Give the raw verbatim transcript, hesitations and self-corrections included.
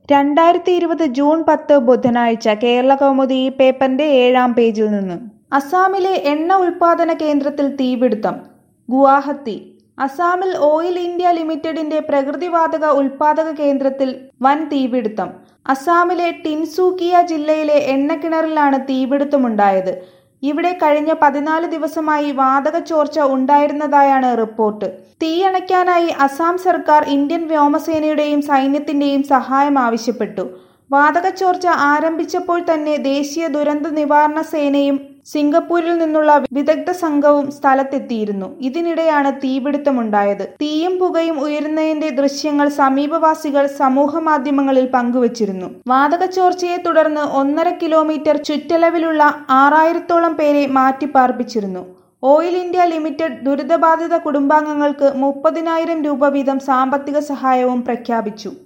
രണ്ടായിരത്തി ഇരുപത് ജൂൺ പത്ത് ബുധനാഴ്ച കേരളകൗമുദി ഈ പേപ്പറിന്റെ ഏഴാം പേജിൽ നിന്ന്. അസാമിലെ എണ്ണ ഉൽപാദന കേന്ദ്രത്തിൽ തീപിടുത്തം. ഗുവാഹത്തി. അസാമിൽ ഓയിൽ ഇന്ത്യ ലിമിറ്റഡിന്റെ പ്രകൃതിവാതക ഉൽപാദക കേന്ദ്രത്തിൽ വൻ തീപിടുത്തം. അസാമിലെ ടിൻസുകിയ ജില്ലയിലെ എണ്ണക്കിണറിലാണ് തീപിടുത്തമുണ്ടായത്. ഇവിടെ കഴിഞ്ഞ പതിനാല് ദിവസമായി വാതക ചോർച്ച ഉണ്ടായിരുന്നതായാണ് റിപ്പോർട്ട്. തീയണയ്ക്കാനായി അസം സർക്കാർ ഇന്ത്യൻ വ്യോമസേനയുടെയും സൈന്യത്തിന്റെയും സഹായം ആവശ്യപ്പെട്ടു. വാതക ചോർച്ച ആരംഭിച്ചപ്പോൾ തന്നെ ദേശീയ ദുരന്ത നിവാരണ സേനയും സിംഗപ്പൂരിൽ നിന്നുള്ള വിദഗ്ധ സംഘവും സ്ഥലത്തെത്തിയിരുന്നു. ഇതിനിടെയാണ് തീപിടുത്തമുണ്ടായത്. തീയും പുകയും ഉയരുന്നതിന്റെ ദൃശ്യങ്ങൾ സമീപവാസികൾ സമൂഹ മാധ്യമങ്ങളിൽ പങ്കുവച്ചിരുന്നു. വാതക ചോർച്ചയെ തുടർന്ന് ഒന്നര കിലോമീറ്റർ ചുറ്റളവിലുള്ള ആറായിരത്തോളം പേരെ മാറ്റിപ്പാർപ്പിച്ചിരുന്നു. ഓയിൽ ഇന്ത്യ ലിമിറ്റഡ് ദുരിതബാധിത കുടുംബാംഗങ്ങൾക്ക് മുപ്പതിനായിരം രൂപ വീതം സാമ്പത്തിക സഹായവും പ്രഖ്യാപിച്ചു.